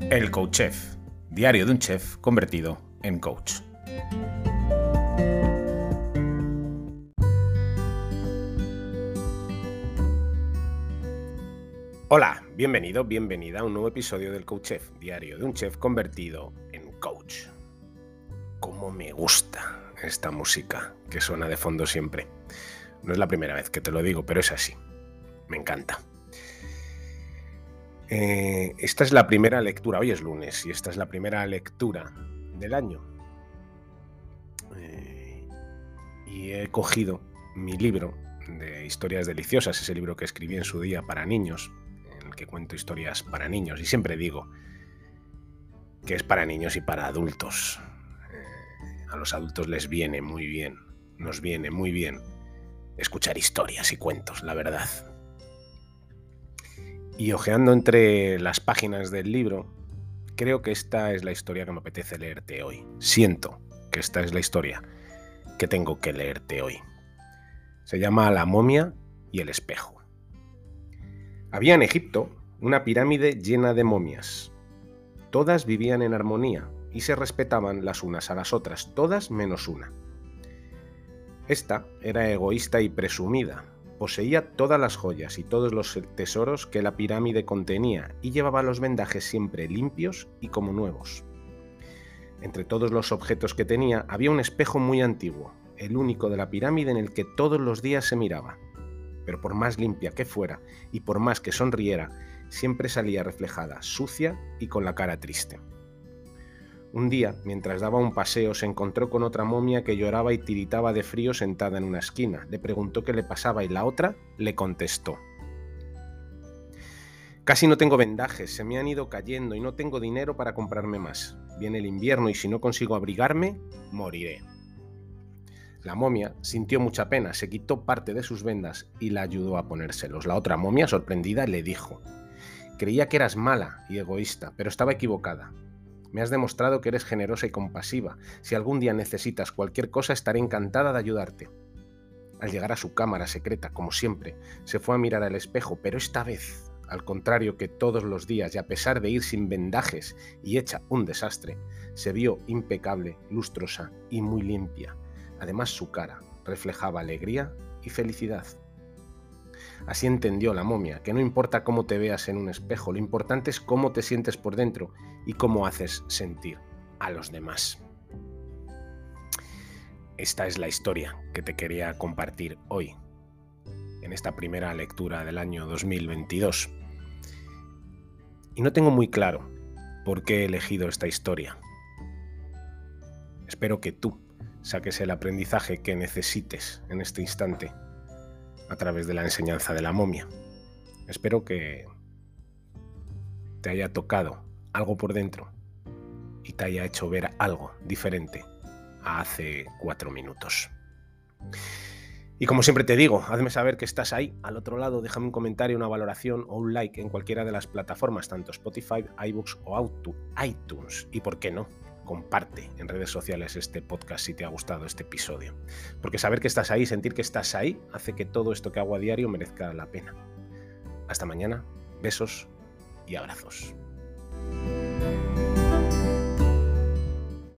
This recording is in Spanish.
El Coach Chef, diario de un chef convertido en coach. Hola, bienvenido, bienvenida a un nuevo episodio del Coach Chef, diario de un chef convertido en coach. Cómo me gusta esta música que suena de fondo siempre. No es la primera vez que te lo digo, pero es así. Me encanta. Esta es la primera lectura, hoy es lunes, y esta es la primera lectura del año. Y he cogido mi libro de historias deliciosas, ese libro que escribí en su día para niños, en el que cuento historias para niños, y siempre digo que es para niños y para adultos. A los adultos les viene muy bien, nos viene muy bien escuchar historias y cuentos, la verdad. Y hojeando entre las páginas del libro, creo que esta es la historia que me apetece leerte hoy. Siento que esta es la historia que tengo que leerte hoy. Se llama La momia y el espejo. Había en Egipto una pirámide llena de momias. Todas vivían en armonía y se respetaban las unas a las otras, todas menos una. Esta era egoísta y presumida. Poseía todas las joyas y todos los tesoros que la pirámide contenía y llevaba los vendajes siempre limpios y como nuevos. Entre todos los objetos que tenía había un espejo muy antiguo, el único de la pirámide en el que todos los días se miraba. Pero por más limpia que fuera y por más que sonriera, siempre salía reflejada, sucia y con la cara triste. Un día, mientras daba un paseo, se encontró con otra momia que lloraba y tiritaba de frío sentada en una esquina. Le preguntó qué le pasaba y la otra le contestó: «Casi no tengo vendajes, se me han ido cayendo y no tengo dinero para comprarme más. Viene el invierno y si no consigo abrigarme, moriré». La momia sintió mucha pena, se quitó parte de sus vendas y la ayudó a ponérselos. La otra momia, sorprendida, le dijo: «Creía que eras mala y egoísta, pero estaba equivocada. Me has demostrado que eres generosa y compasiva. Si algún día necesitas cualquier cosa, estaré encantada de ayudarte». Al llegar a su cámara secreta, como siempre, se fue a mirar al espejo, pero esta vez, al contrario que todos los días y a pesar de ir sin vendajes y hecha un desastre, se vio impecable, lustrosa y muy limpia. Además, su cara reflejaba alegría y felicidad. Así entendió la momia que no importa cómo te veas en un espejo, lo importante es cómo te sientes por dentro y cómo haces sentir a los demás. Esta es la historia que te quería compartir hoy, en esta primera lectura del año 2022. Y no tengo muy claro por qué he elegido esta historia. Espero que tú saques el aprendizaje que necesites en este instante a través de la enseñanza de la momia. Espero que te haya tocado algo por dentro y te haya hecho ver algo diferente a hace 4 minutos. Y como siempre te digo, hazme saber que estás ahí, al otro lado, déjame un comentario, una valoración o un like en cualquiera de las plataformas, tanto Spotify, iBooks o iTunes. Y por qué no, comparte en redes sociales este podcast si te ha gustado este episodio. Porque saber que estás ahí, sentir que estás ahí, hace que todo esto que hago a diario merezca la pena. Hasta mañana, besos y abrazos.